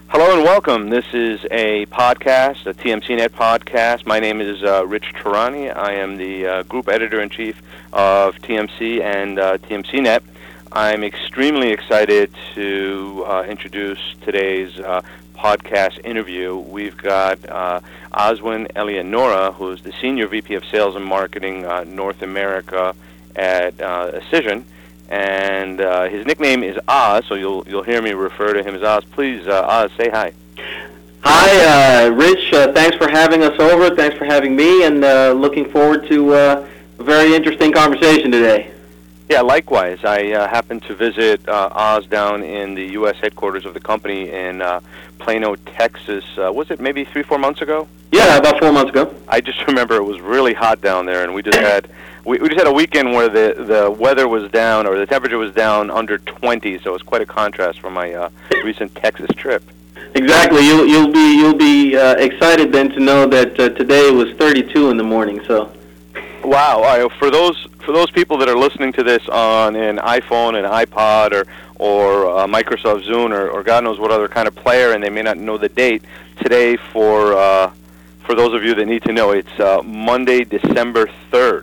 Hello and welcome. This is a podcast, a TMCnet podcast. My name is Rich Tarani. I am the group editor-in-chief of TMC and TMCnet. I'm extremely excited to introduce today's podcast interview. We've got Oswin Eleonora, who's the Senior VP of Sales and Marketing North America at Cision. And his nickname is Oz, so you'll hear me refer to him as Oz. Please, Oz, say hi. Hi, Rich. Thanks for having us over. Thanks for having me, and looking forward to a very interesting conversation today. Yeah, likewise. I happened to visit Oz down in the U.S. headquarters of the company in Plano, Texas. Was it maybe 3-4 months ago? Yeah, about 4 months ago. I just remember it was really hot down there, and we just had a weekend where the weather was down, or the temperature was down under 20, so it was quite a contrast from my recent Texas trip. Exactly. You'll be excited then to know that today it was 32 in the morning. So. Wow. For those people that are listening to this on an iPhone, an iPod, or Microsoft Zune, or God knows what other kind of player, and they may not know the date, today for those of you that need to know, it's Monday, December 3rd,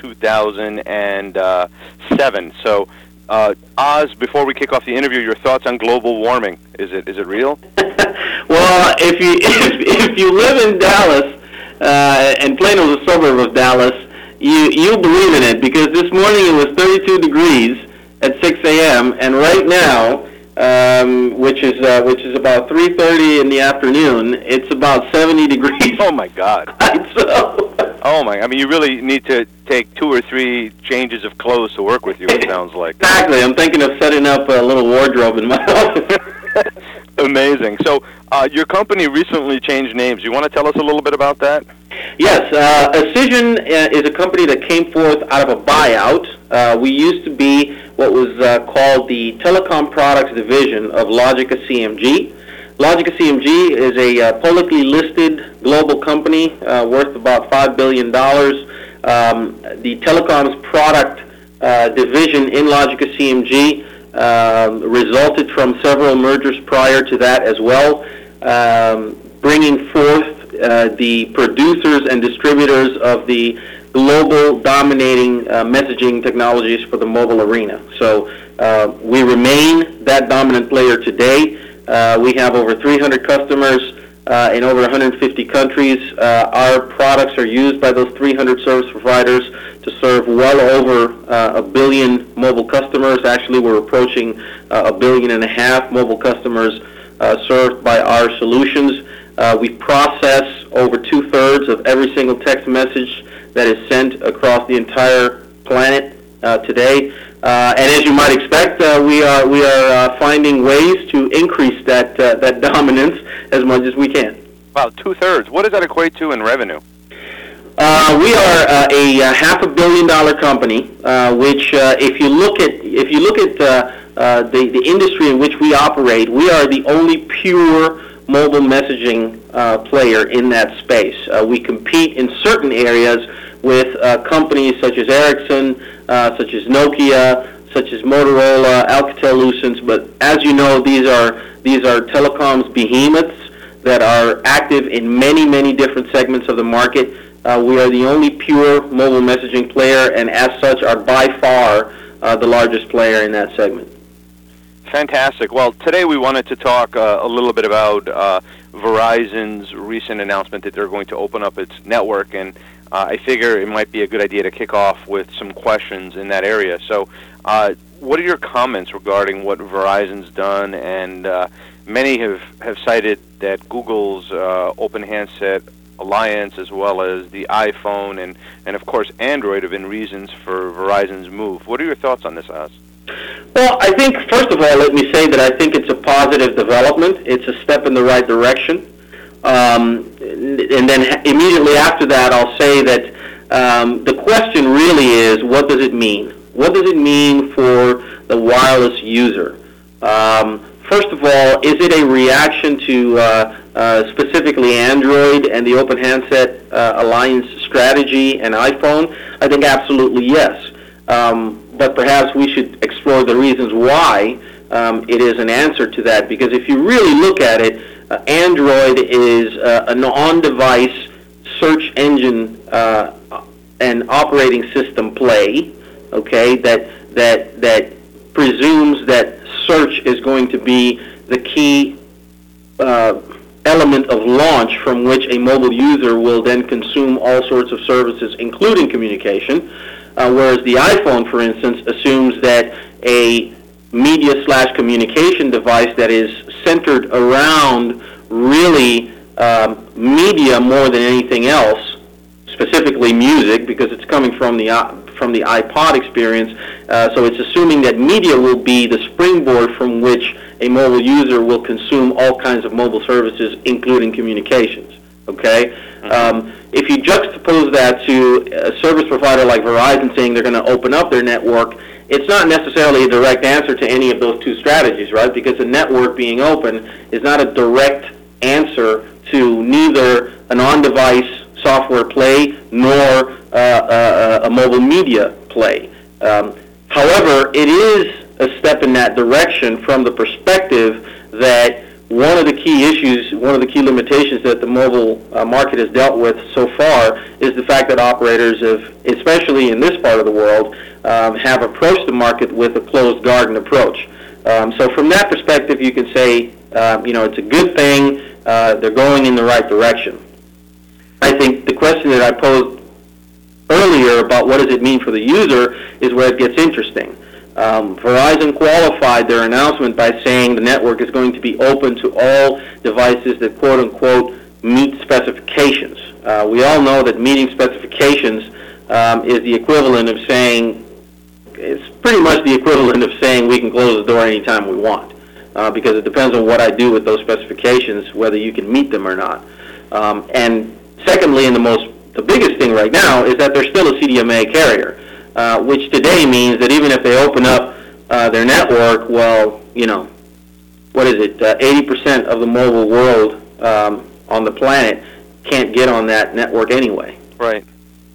2007. So, Oz, before we kick off the interview, your thoughts on global warming? Is it real? Well, if you live in Dallas, and Plano is a suburb of Dallas, you believe in it, because this morning it was 32 degrees at 6 a.m. and right now, which is about 3:30 in the afternoon, it's about 70 degrees. Oh my God! Oh my! I mean, you really need to take 2 or 3 changes of clothes to work with you. It sounds like. Exactly. I'm thinking of setting up a little wardrobe in my office. Amazing. So, your company recently changed names. You want to tell us a little bit about that? Yes. Cision is a company that came forth out of a buyout. We used to be what was called the Telecom Products Division of Logica CMG. Logica CMG is a publicly listed global company worth about $5 billion. The Telecoms Product Division in Logica CMG resulted from several mergers prior to that as well, bringing forth the producers and distributors of the global dominating messaging technologies for the mobile arena. So we remain that dominant player today. We have over 300 customers in over 150 countries. Our products are used by those 300 service providers to serve well over 1 billion mobile customers. Actually, we're approaching 1.5 billion mobile customers served by our solutions. We process over 2/3 of every single text message that is sent across the entire planet today. And as you might expect, we are finding ways to increase that dominance as much as we can. Wow, 2/3. What does that equate to in revenue? We are a $500 million company, which if you look at the industry in which we operate, we are the only pure mobile messaging player in that space. We compete in certain areas with companies such as Ericsson, such as Nokia, such as Motorola, Alcatel-Lucent, but as you know, these are telecoms behemoths that are active in many, many different segments of the market. We are the only pure mobile messaging player, and as such are by far the largest player in that segment. Fantastic. Well, today we wanted to talk a little bit about Verizon's recent announcement that they're going to open up its network, and I figure it might be a good idea to kick off with some questions in that area. So what are your comments regarding what Verizon's done? And many have cited that Google's Open Handset Alliance, as well as the iPhone and of course Android, have been reasons for Verizon's move. What are your thoughts on this, Oz? Well, I think, first of all, let me say that I think it's a positive development. It's a step in the right direction. And then immediately after that, I'll say that the question really is, what does it mean? What does it mean for the wireless user? First of all, is it a reaction to specifically Android and the Open Handset Alliance strategy and iPhone? I think absolutely yes. But perhaps we should explore the reasons why it is an answer to that, because if you really look at it, Android is an on-device search engine and operating system play, okay, that presumes that search is going to be the key element of launch from which a mobile user will then consume all sorts of services, including communication, whereas the iPhone, for instance, assumes that a media/communication device that is centered around really media more than anything else, specifically music, because it's coming from the iPod experience. So it's assuming that media will be the springboard from which a mobile user will consume all kinds of mobile services, including communications. Okay? If you juxtapose that to a service provider like Verizon saying they're going to open up their network, it's not necessarily a direct answer to any of those two strategies, right? Because the network being open is not a direct answer to neither an on-device software play nor a mobile media play. However, it is a step in that direction from the perspective that one of the key issues, one of the key limitations that the mobile market has dealt with so far is the fact that operators have, especially in this part of the world, have approached the market with a closed garden approach. So from that perspective, you can say, it's a good thing. They're going in the right direction. I think the question that I posed earlier about what does it mean for the user is where it gets interesting. Verizon qualified their announcement by saying the network is going to be open to all devices that quote-unquote meet specifications. We all know that meeting specifications is the equivalent of saying, it's pretty much the equivalent of saying we can close the door anytime we want, because it depends on what I do with those specifications, whether you can meet them or not. And secondly, and the biggest thing right now is that they're still a CDMA carrier, which today means that even if they open up their network, well, what is it? 80% of the mobile world on the planet can't get on that network anyway. Right.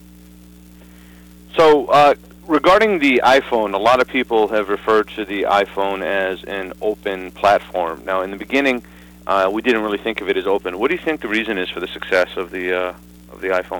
So regarding the iPhone, a lot of people have referred to the iPhone as an open platform. Now, in the beginning, we didn't really think of it as open. What do you think the reason is for the success of the iPhone?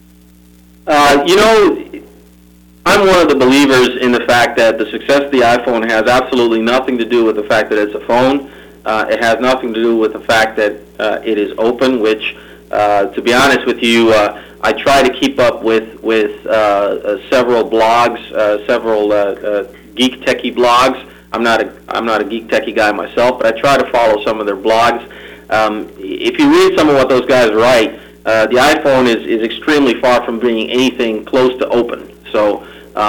I'm one of the believers in the fact that the success of the iPhone has absolutely nothing to do with the fact that it's a phone. It has nothing to do with the fact that it is open, which, to be honest with you, I try to keep up with several blogs, several geek techie blogs. I'm not a geek techie guy myself, but I try to follow some of their blogs. If you read some of what those guys write, the iPhone is extremely far from being anything close to open. So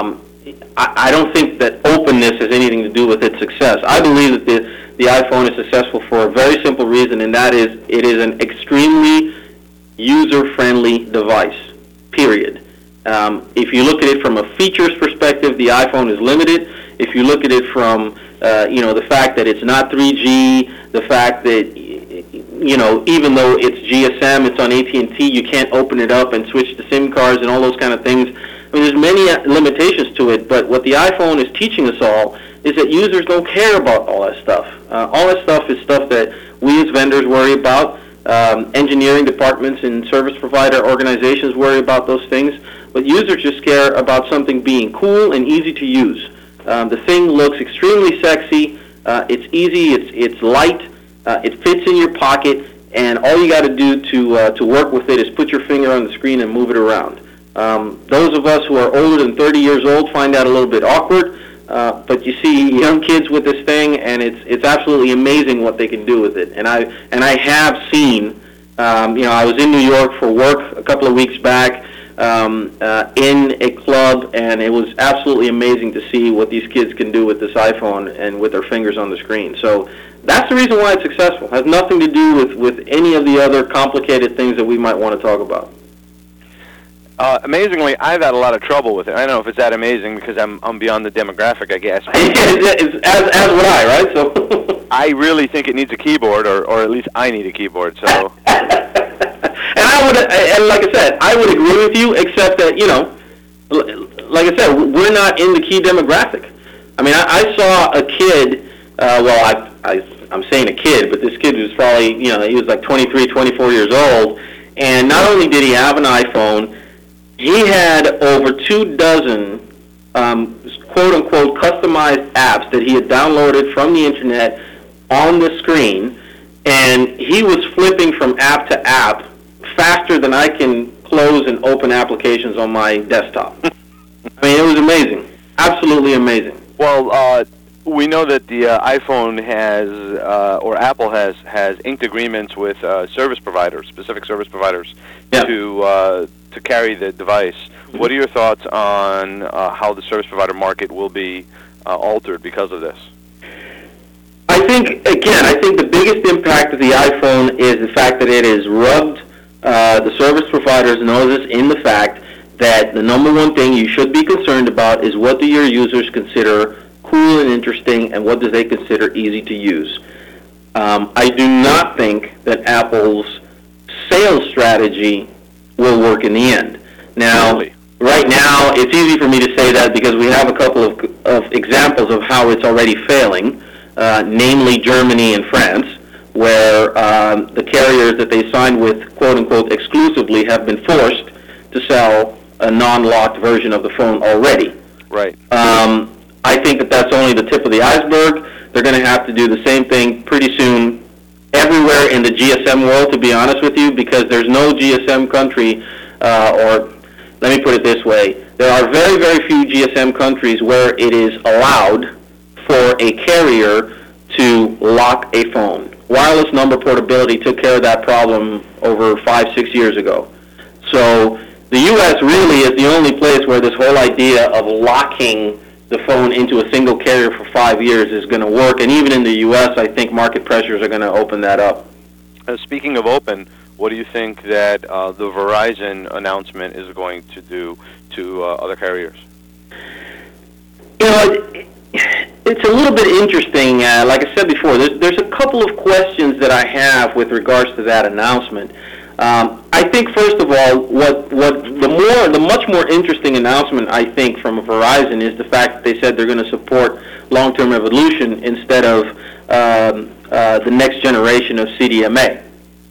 I don't think that openness has anything to do with its success. I believe that the iPhone is successful for a very simple reason, and that is it is an extremely user-friendly device, period. If you look at it from a features perspective, the iPhone is limited. If you look at it from, the fact that it's not 3G, the fact that, even though it's GSM, it's on AT&T, you can't open it up and switch to SIM cards and all those kind of things. I mean, there's many limitations to it, but what the iPhone is teaching us all is that users don't care about all that stuff. All that stuff is stuff that we as vendors worry about. Engineering departments and service provider organizations worry about those things, but users just care about something being cool and easy to use. The thing looks extremely sexy, it's easy, it's light, it fits in your pocket, and all you got to do to work with it is put your finger on the screen and move it around. Those of us who are older than 30 years old find that a little bit awkward, but you see young kids with this thing, and it's absolutely amazing what they can do with it. And I have seen, I was in New York for work a couple of weeks back in a club, and it was absolutely amazing to see what these kids can do with this iPhone and with their fingers on the screen. So that's the reason why it's successful. It has nothing to do with any of the other complicated things that we might want to talk about. Amazingly, I've had a lot of trouble with it. I don't know if it's that amazing because I'm beyond the demographic, I guess. as would I, right? So I really think it needs a keyboard, or at least I need a keyboard. So, and like I said, I would agree with you, except that like I said, we're not in the key demographic. I mean, I saw a kid. I I'm saying a kid, but this kid was probably, he was like 23, 24 years old. And not only did he have an iPhone, he had over 24, quote-unquote, customized apps that he had downloaded from the Internet on the screen. And he was flipping from app to app faster than I can close and open applications on my desktop. I mean, it was amazing. Absolutely amazing. Well, we know that the iPhone has, or Apple has inked agreements with service providers, specific service providers, to carry the device. Mm-hmm. What are your thoughts on how the service provider market will be altered because of this? I think the biggest impact of the iPhone is the fact that it has rubbed the service providers' noses in the fact that the number one thing you should be concerned about is what do your users consider cool and interesting, and what do they consider easy to use. I do not think that Apple's sales strategy will work in the end. Now, right now, it's easy for me to say that because we have a couple of examples of how it's already failing, namely Germany and France, where the carriers that they signed with, quote-unquote, exclusively have been forced to sell a non-locked version of the phone already. Right. I think that that's only the tip of the iceberg. They're going to have to do the same thing pretty soon everywhere in the GSM world, to be honest with you, because there's no GSM country, or let me put it this way, there are very, very few GSM countries where it is allowed for a carrier to lock a phone. Wireless number portability took care of that problem over 5-6 years ago. So the U.S. really is the only place where this whole idea of locking the phone into a single carrier for 5 years is going to work. And even in the U.S., I think market pressures are going to open that up. Speaking of open, what do you think that the Verizon announcement is going to do to other carriers? It's a little bit interesting. Like I said before, there's a couple of questions that I have with regards to that announcement. I think, first of all, the much more interesting announcement, I think, from Verizon is the fact that they said they're going to support long-term evolution instead of the next generation of CDMA.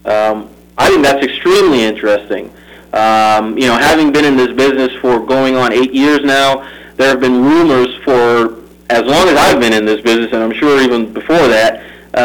I think that's extremely interesting. Having been in this business for going on 8 years now, there have been rumors for as long as I've been in this business, and I'm sure even before that,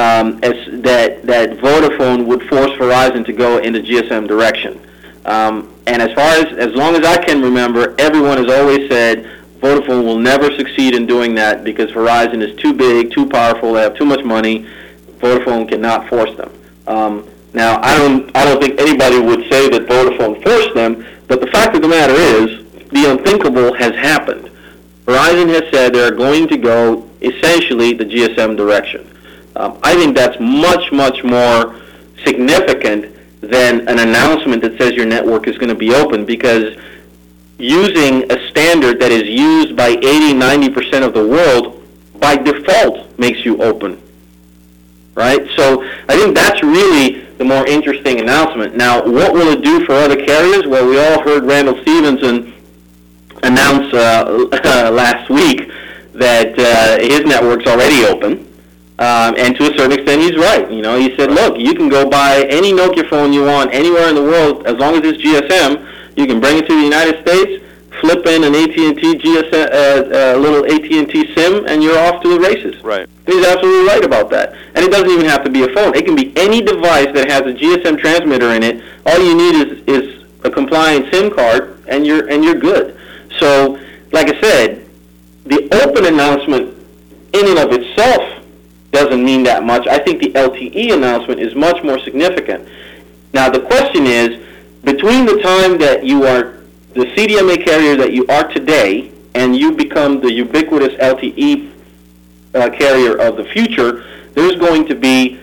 that Vodafone would force Verizon to go in the GSM direction. And as long as I can remember, everyone has always said Vodafone will never succeed in doing that because Verizon is too big, too powerful, they have too much money. Vodafone cannot force them. Now, I don't think anybody would say that Vodafone forced them, but the fact of the matter is, the unthinkable has happened. Verizon has said they're going to go essentially the GSM direction. I think that's much, much more significant than an announcement that says your network is going to be open, because using a standard that is used by 80-90% of the world by default makes you open, right? So I think that's really the more interesting announcement. Now, what will it do for other carriers? Well, we all heard Randall Stevenson announce last week that his network's already open. And to a certain extent, he's right. He said, look, you can go buy any Nokia phone you want anywhere in the world as long as it's GSM. You can bring it to the United States, flip in an AT&T GSM, little AT&T SIM, and you're off to the races. Right. He's absolutely right about that. And it doesn't even have to be a phone. It can be any device that has a GSM transmitter in it. All you need is a compliant SIM card, and you're good. So, like I said, the open announcement in and of itself doesn't mean that much. I think the LTE announcement is much more significant. Now, the question is, between the time that you are the CDMA carrier that you are today and you become the ubiquitous LTE carrier of the future, there's going to be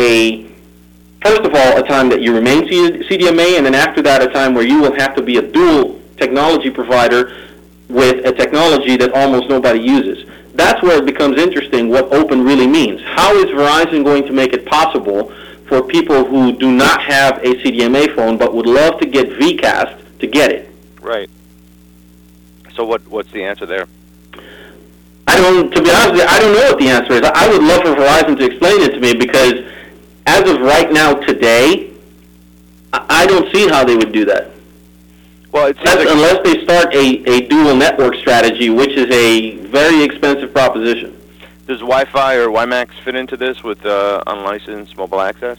first of all, a time that you remain CDMA, and then after that, a time where you will have to be a dual technology provider with a technology that almost nobody uses. That's where it becomes interesting what open really means. How is Verizon going to make it possible for people who do not have a CDMA phone but would love to get VCast to get it? Right. So what's the answer there? I to be honest with you, I don't know what the answer is. I would love for Verizon to explain it to me, because as of right now, today, I don't see how they would do that. Well, it seems unless they start a dual network strategy, which is a very expensive proposition. Does Wi-Fi or WiMAX fit into this with unlicensed mobile access?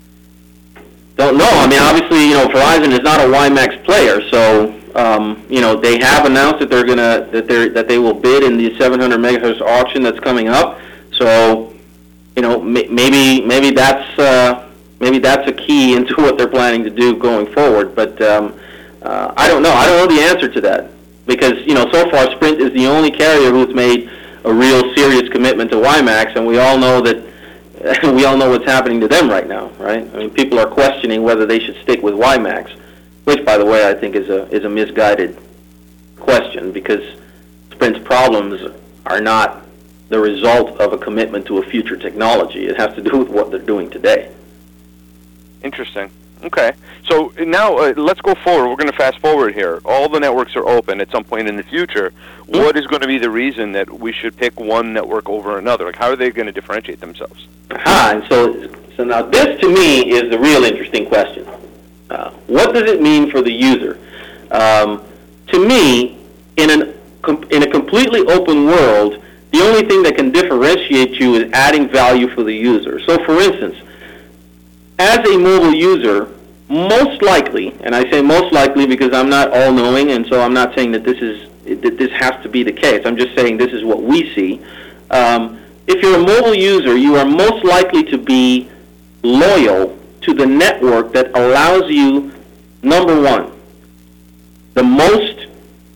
Don't know. I mean, obviously, Verizon is not a WiMAX player, so they have announced that that they will bid in the 700 megahertz auction that's coming up. So, maybe that's a key into what they're planning to do going forward. But I don't know. I don't know the answer to that, because so far Sprint is the only carrier who's made a real serious commitment to WiMAX, and we all know what's happening to them right now, right? I mean, people are questioning whether they should stick with WiMAX, which, by the way, I think is a misguided question, because Sprint's problems are not the result of a commitment to a future technology. It has to do with what they're doing today. Interesting. Okay. So now let's go forward. We're going to fast forward here. All the networks are open at some point in the future. Mm-hmm. What is going to be the reason that we should pick one network over another? How are they going to differentiate themselves? And so now this, to me, is the real interesting question. What does it mean for the user? To me, in a completely open world, the only thing that can differentiate you is adding value for the user. So, for instance, as a mobile user, most likely, and I say most likely because I'm not all-knowing, and so I'm not saying that this has to be the case. I'm just saying this is what we see. If you're a mobile user, you are most likely to be loyal to the network that allows you, number one, the most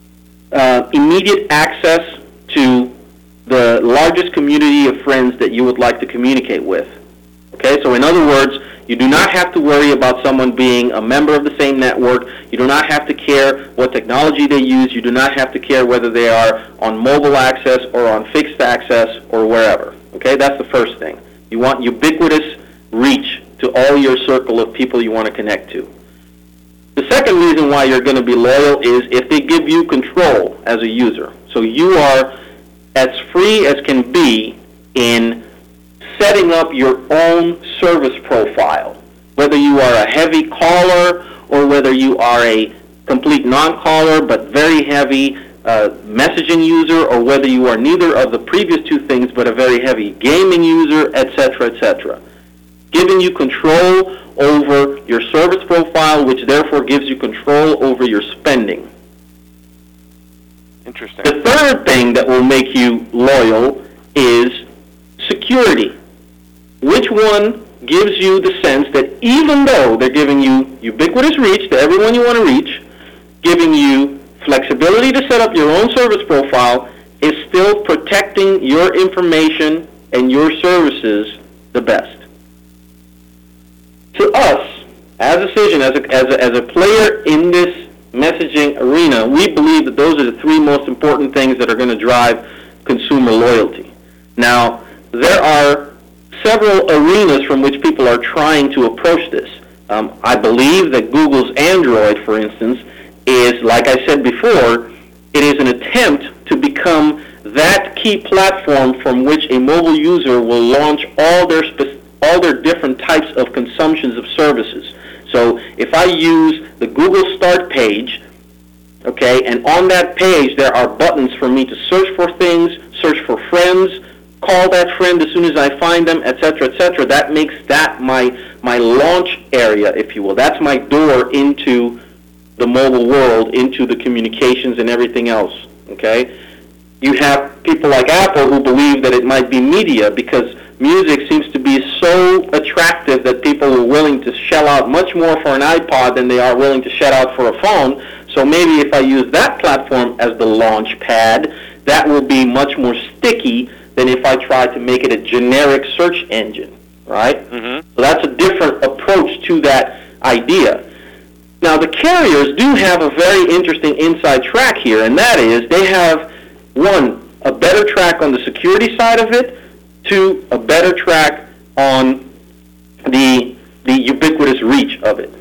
immediate access to the largest community of friends that you would like to communicate with. Okay, so in other words, you do not have to worry about someone being a member of the same network. You do not have to care what technology they use. You do not have to care whether they are on mobile access or on fixed access or wherever. Okay, that's the first thing. You want ubiquitous reach to all your circle of people you want to connect to. The second reason why you're going to be loyal is if they give you control as a user. So you are as free as can be in setting up your own service profile, whether you are a heavy caller or whether you are a complete non-caller but very heavy messaging user, or whether you are neither of the previous two things but a very heavy gaming user, etc., etc. Giving you control over your service profile, which therefore gives you control over your spending. Interesting. The third thing that will make you loyal is security. Which one gives you the sense that even though they're giving you ubiquitous reach to everyone you want to reach, giving you flexibility to set up your own service profile, is still protecting your information and your services the best? To us, as a Cision, as a player in this messaging arena, we believe that those are the three most important things that are going to drive consumer loyalty. Now, there are several arenas from which people are trying to approach this. I believe that Google's Android, for instance, is, like I said before, it is an attempt to become that key platform from which a mobile user will launch all their different types of consumptions of services. So if I use the Google Start page, okay, and on that page there are buttons for me to search for things, search for friends, call that friend as soon as I find them, etc., etc. That makes that my launch area, if you will. That's my door into the mobile world, into the communications and everything else, okay? You have people like Apple who believe that it might be media because music seems to be so attractive that people are willing to shell out much more for an iPod than they are willing to shell out for a phone. So maybe if I use that platform as the launch pad, that will be much more sticky than if I try to make it a generic search engine, right? Mm-hmm. So that's a different approach to that idea. Now, the carriers do have a very interesting inside track here, and that is they have, one, a better track on the security side of it, two, a better track on the ubiquitous reach of it.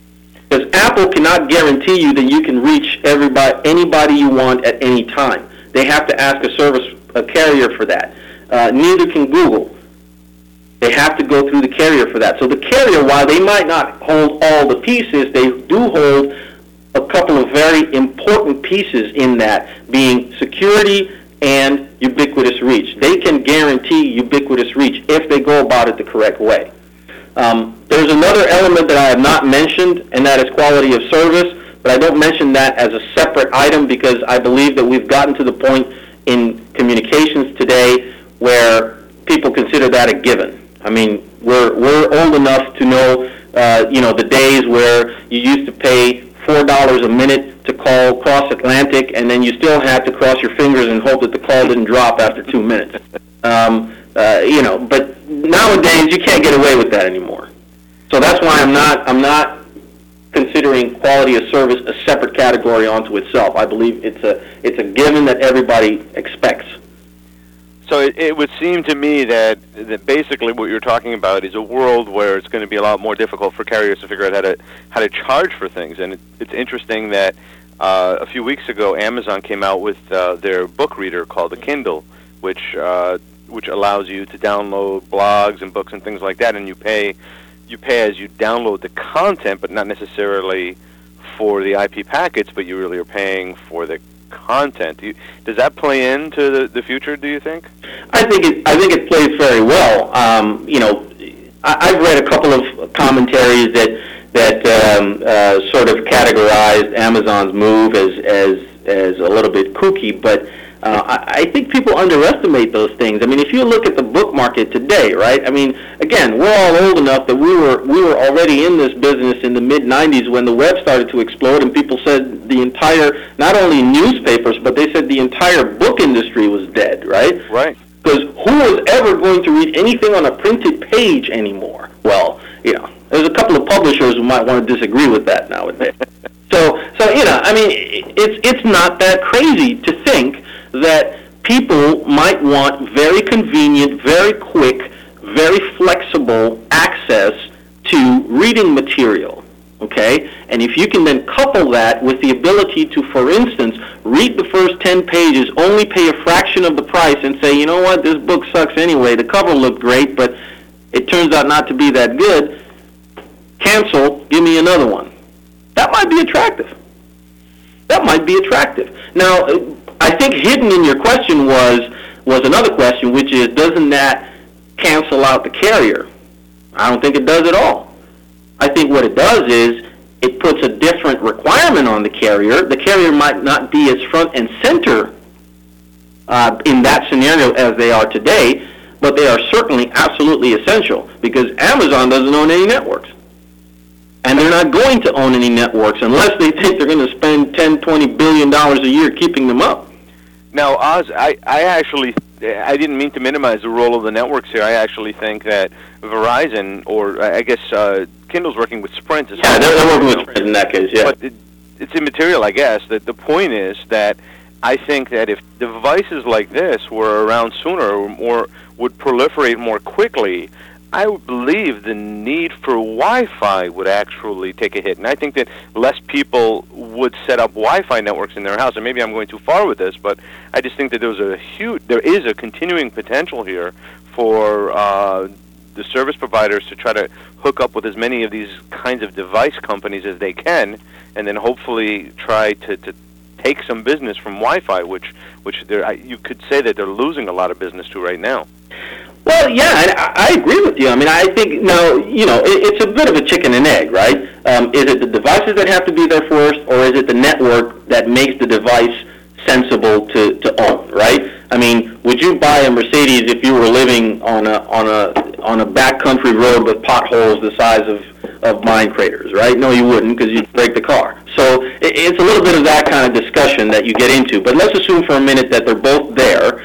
Because Apple cannot guarantee you that you can reach anybody you want at any time. They have to ask a carrier for that. Neither can Google. They have to go through the carrier for that. So the carrier, while they might not hold all the pieces, they do hold a couple of very important pieces in that, being security and ubiquitous reach. They can guarantee ubiquitous reach if they go about it the correct way. There's another element that I have not mentioned, and that is quality of service, but I don't mention that as a separate item because I believe that we've gotten to the point in communications today where people consider that a given. I mean, we're old enough to know, the days where you used to pay $4 a minute to call cross-Atlantic, and then you still had to cross your fingers and hope that the call didn't drop after 2 minutes. But nowadays you can't get away with that anymore. So that's why I'm not considering quality of service a separate category onto itself. I believe it's a given that everybody expects. So it would seem to me that basically what you're talking about is a world where it's going to be a lot more difficult for carriers to figure out how to charge for things. And it's interesting that a few weeks ago Amazon came out with their book reader called the Kindle, which allows you to download blogs and books and things like that, and you pay as you download the content, but not necessarily for the IP packets, but you really are paying for the content. Does that play into the future, do you think? I think it plays very well. I've read a couple of commentaries that sort of categorized Amazon's move as a little bit kooky, but I think people underestimate those things. I mean, if you look at the book market today, right? I mean, again, we're all old enough that we were already in this business in the mid-'90s when the web started to explode, and people said the entire, not only newspapers, but they said the entire book industry was dead, right? Right. Because who was ever going to read anything on a printed page anymore? Well, there's a couple of publishers who might want to disagree with that nowadays. So I mean, it's not that crazy to think that people might want very convenient, very quick, very flexible access to reading material, okay? And if you can then couple that with the ability to, for instance, read the first 10 pages, only pay a fraction of the price, and say, you know what, this book sucks anyway, the cover looked great, but it turns out not to be that good, cancel, give me another one. That might be attractive. Now, I think hidden in your question was another question, which is, doesn't that cancel out the carrier? I don't think it does at all. I think what it does is it puts a different requirement on the carrier. The carrier might not be as front and center in that scenario as they are today, but they are certainly absolutely essential because Amazon doesn't own any networks. And they're not going to own any networks unless they think they're going to spend $10, $20 billion a year keeping them up. Now, Oz, I didn't mean to minimize the role of the networks here. I actually think that Verizon, or I guess Kindle's working with Sprint. Yeah, they're working with Sprint in that case, yeah. But it's immaterial, I guess. That the point is that I think that if devices like this were around sooner or would proliferate more quickly, I would believe the need for Wi-Fi would actually take a hit. And I think that less people would set up Wi-Fi networks in their house. And maybe I'm going too far with this, but I just think that there is a continuing potential here for the service providers to try to hook up with as many of these kinds of device companies as they can, and then hopefully try to take some business from Wi-Fi, which you could say that they're losing a lot of business to right now. Well, yeah, I agree with you. I mean, I think, it's a bit of a chicken and egg, right? Is it the devices that have to be there first, or is it the network that makes the device sensible to own, right? I mean, would you buy a Mercedes if you were living on a backcountry road with potholes the size of mine craters, right? No, you wouldn't, because you'd break the car. So it's a little bit of that kind of discussion that you get into. But let's assume for a minute that they're both there.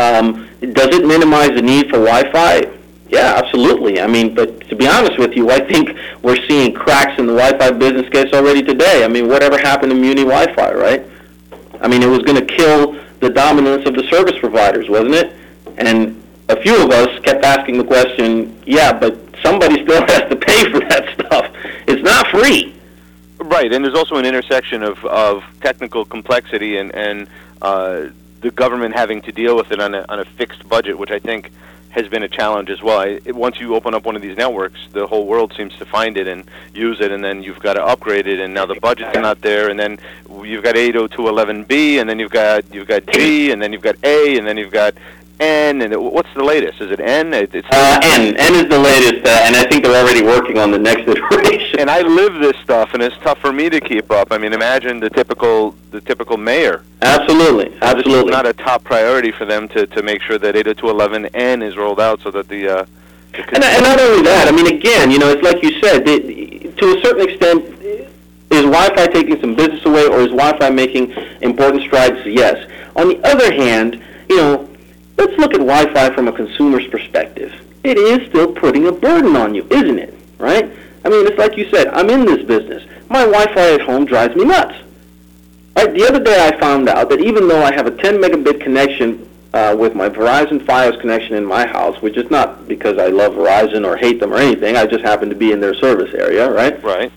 Does it minimize the need for Wi-Fi? Yeah, absolutely. I mean, but to be honest with you, I think we're seeing cracks in the Wi-Fi business case already today. I mean, whatever happened to Muni Wi-Fi, right? I mean, it was going to kill the dominance of the service providers, wasn't it? And a few of us kept asking the question, yeah, but somebody still has to pay for that stuff. It's not free. Right, and there's also an intersection of technical complexity and the government having to deal with it on a fixed budget, which I think has been a challenge as well. Once you open up one of these networks, the whole world seems to find it and use it, and then you've got to upgrade it, and now the budget's not there, and then you've got 802.11b, and then you've got G, and then you've got A, and then you've got N, and what's the latest? Is it N? N is the latest, and I think they're already working on the next iteration. And I live this stuff, and it's tough for me to keep up. I mean, imagine the typical mayor. Absolutely. It's not a top priority for them to make sure that 802.11n is rolled out so that the and not only that, I mean, again, it's like you said, to a certain extent, is Wi-Fi taking some business away, or is Wi-Fi making important strides? Yes. On the other hand, let's look at Wi-Fi from a consumer's perspective. It is still putting a burden on you, isn't it? Right? I mean, it's like you said, I'm in this business. My Wi-Fi at home drives me nuts. Right? The other day I found out that even though I have a 10 megabit connection with my Verizon Fios connection in my house, which is not because I love Verizon or hate them or anything, I just happen to be in their service area, right? Right.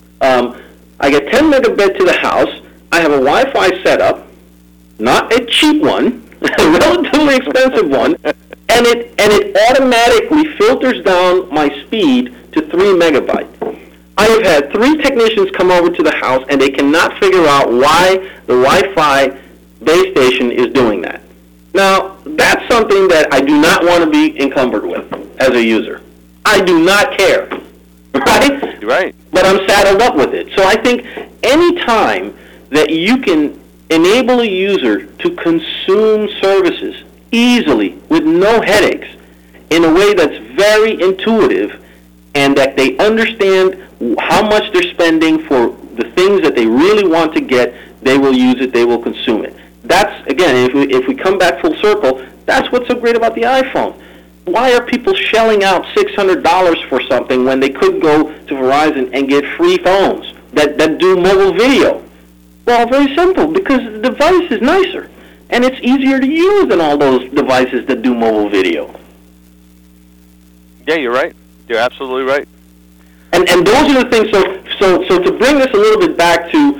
I get 10 megabit to the house. I have a Wi-Fi setup, not a cheap one, a relatively expensive one, and it automatically filters down my speed to 3 megabytes. I have had 3 technicians come over to the house, and they cannot figure out why the Wi-Fi base station is doing that. Now, that's something that I do not want to be encumbered with as a user. I do not care, right? Right. But I'm saddled up with it. So I think any time that you can enable a user to consume services easily with no headaches in a way that's very intuitive and that they understand how much they're spending for the things that they really want to get, they will use it, they will consume it. That's, again, if we come back full circle, that's what's so great about the iPhone. Why are people shelling out $600 for something when they could go to Verizon and get free phones that do mobile video? Well, very simple, because the device is nicer, and it's easier to use than all those devices that do mobile video. Yeah, you're right. You're absolutely right. And those are the things. So to bring this a little bit back to,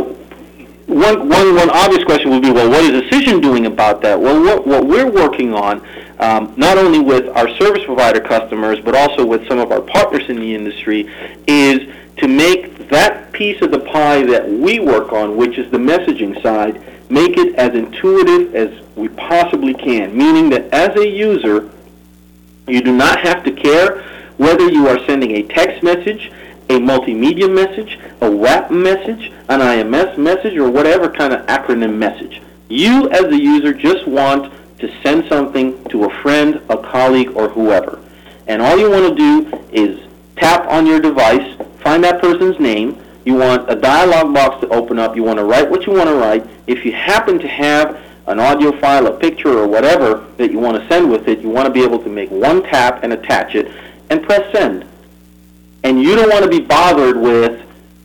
one obvious question would be, well, what is Decision doing about that? Well, what we're working on, not only with our service provider customers, but also with some of our partners in the industry, is to make that piece of the pie that we work on, which is the messaging side, make it as intuitive as we possibly can, meaning that as a user, you do not have to care whether you are sending a text message, a multimedia message, a WAP message, an IMS message, or whatever kind of acronym message. You, as a user, just want to send something to a friend, a colleague, or whoever. And all you want to do is tap on your device, find that person's name. You want a dialog box to open up. You want to write what you want to write. If you happen to have an audio file, a picture, or whatever that you want to send with it, you want to be able to make one tap and attach it and press send. And you don't want to be bothered with,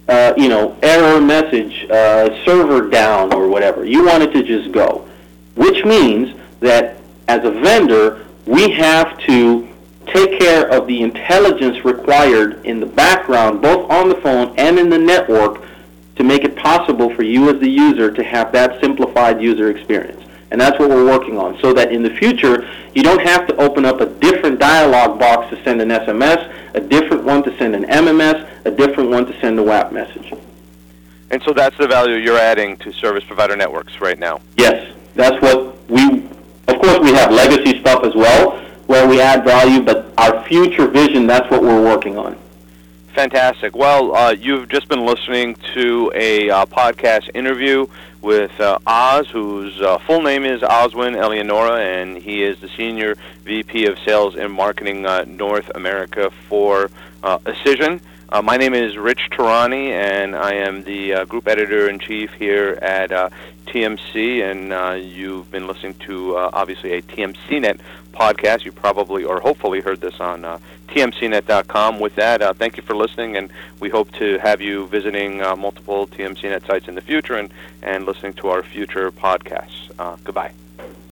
error message, server down, or whatever. You want it to just go, which means that as a vendor, we have to take care of the intelligence required in the background, both on the phone and in the network, to make it possible for you as the user to have that simplified user experience. And that's what we're working on, so that in the future, you don't have to open up a different dialog box to send an SMS, a different one to send an MMS, a different one to send a WAP message. And so that's the value you're adding to service provider networks right now? Yes, that's what of course we have legacy stuff as well, where we add value, but our future vision, that's what we're working on. Fantastic. Well, you've just been listening to a podcast interview with Oz, whose full name is Oswin Eleonora, and he is the Senior VP of Sales and Marketing North America for Decision. My name is Rich Tarani, and I am the Group Editor-in-Chief here at TMC, and you've been listening to, obviously, a TMCnet podcast. You probably or hopefully heard this on TMCnet.com. With that, thank you for listening, and we hope to have you visiting multiple TMCnet sites in the future and listening to our future podcasts. Goodbye.